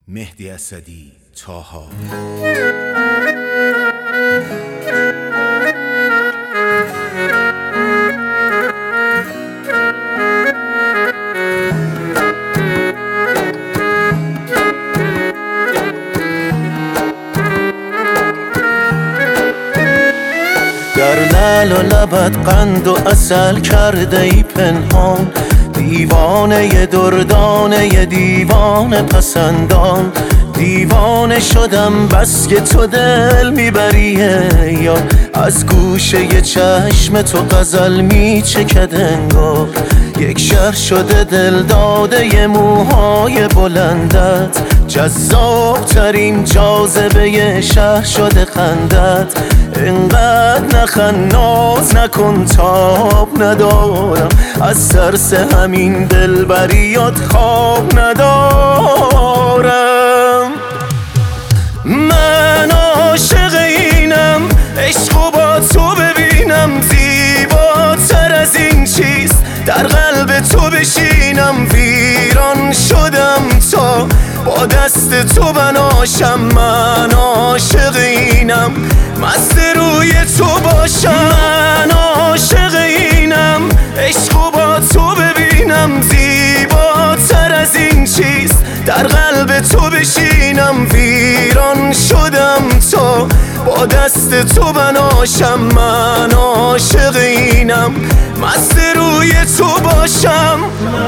مهدی اسدی، طاها. در لعل و لبت قند و عسل کرده ای پنهان، دیوانه دردانه دیوانه پسندان. دیوانه شدم بس که تو دل میبریه یا از گوشه چشم تو غزل میچکد انگار. یک شهر شده دل داده موهای بلندت، جذاب ترین جاذبه شهر شده خندت. اینقدر نخند ناز نکن تاب ندارم، از ترس همین دلبریات خواب ندارم. من عاشق اینم عشقو با تو ببینم، زیباتر از این چیز در قلب تو بشینم. ویران شدم تا با دست تو بناشم، من عاشق اینم مست روی تو باشم. من عاشق اینم عشقو با تو ببینم، زیباتر از این چیز در قلب تو بشینم. ویران شدم تا با دست تو بناشم، من عاشق اینم مست روی تو باشم.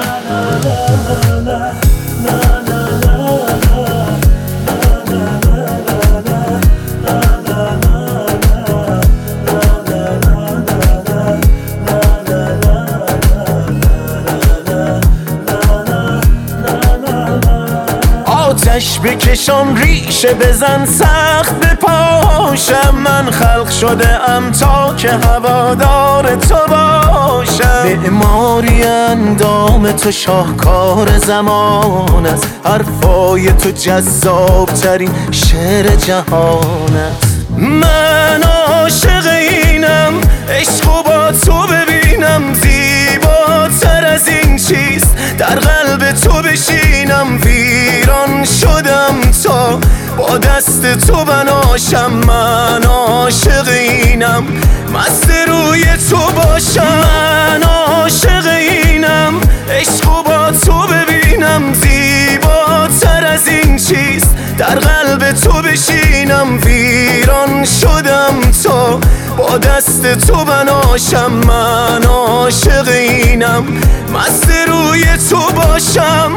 آتش بکشم ریشه بزن سخت بپاشم، من خلق شده ام تا که هوادار تو باشم. معماری اندام تو شاهکار زمان است، حرفای تو جذاب ترین شعر جهان است. من عاشق اینم عشقو با تو ببینم، زیباتر از این چیز در قلب تو بشینم. ویران شدم تا با دست تو بناشم، من عاشق اینم مست روی تو باشم. من عاشق اینم عشقو با تو ببینم، زیباتر از این چیز در قلب تو بشینم. ویران شدم تا با دست تو بناشم، من عاشق اینم مست روی تو باشم.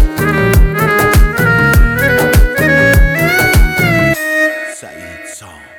سعید سام.